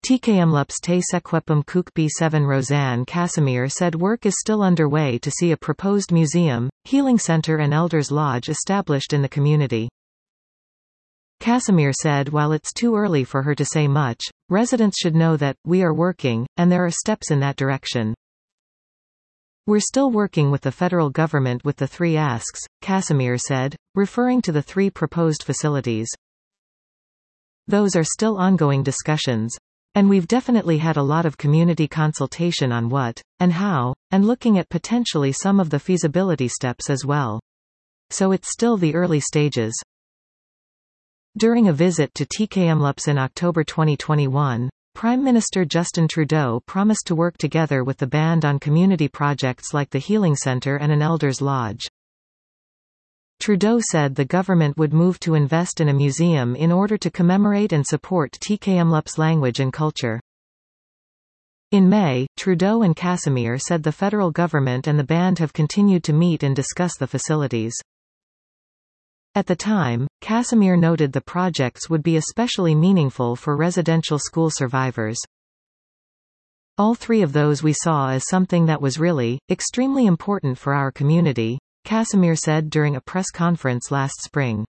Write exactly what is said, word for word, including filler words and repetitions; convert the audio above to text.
Tkmlups te sequepum kuk b seven Roseanne Casimir said work is still underway to see a proposed museum, healing center and elders lodge established in the community. Casimir said while it's too early for her to say much, residents should know that, we are working, and there are steps in that direction. We're still working with the federal government with the three asks, Casimir said, referring to the three proposed facilities. Those are still ongoing discussions. And we've definitely had a lot of community consultation on what, and how, and looking at potentially some of the feasibility steps as well. So it's still the early stages. During a visit to Tkmlups in October twenty twenty-one, Prime Minister Justin Trudeau promised to work together with the band on community projects like the Healing Centre and an Elders Lodge. Trudeau said the government would move to invest in a museum in order to commemorate and support Tkmlups language and culture. In May, Trudeau and Casimir said the federal government and the band have continued to meet and discuss the facilities. At the time, Casimir noted the projects would be especially meaningful for residential school survivors. All three of those we saw as something that was really, extremely important for our community, Casimir said during a press conference last spring.